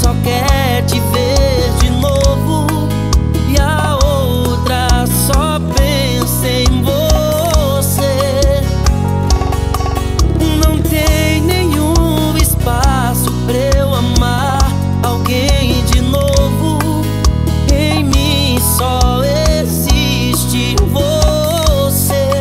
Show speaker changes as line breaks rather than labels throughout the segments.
só quer te ver de novo, e a outra só pensa em você. Não tem nenhum espaço pra eu amar alguém de novo. Em mim só existe você.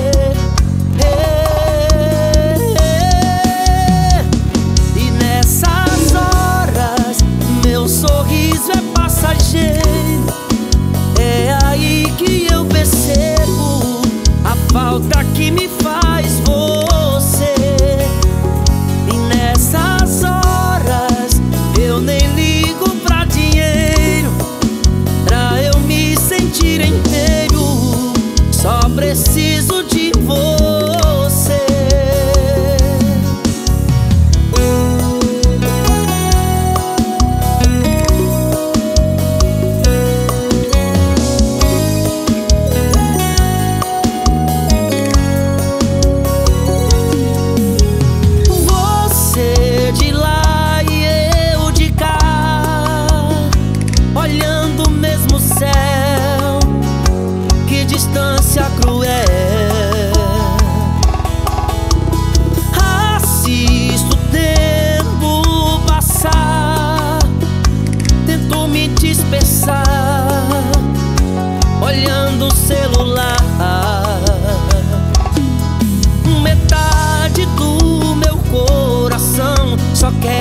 E nessas horas meu sorriso é passageiro. É aí que eu percebo a falta que me faz você. E nessas horas eu nem ligo pra dinheiro, pra eu me sentir inteiro. Só preciso de você. Você de lá e eu de cá, olhando o mesmo céu. Que distância cruel. Assisto o tempo passar, tento me dispersar, olhando o celular. Metade do meu coração só quer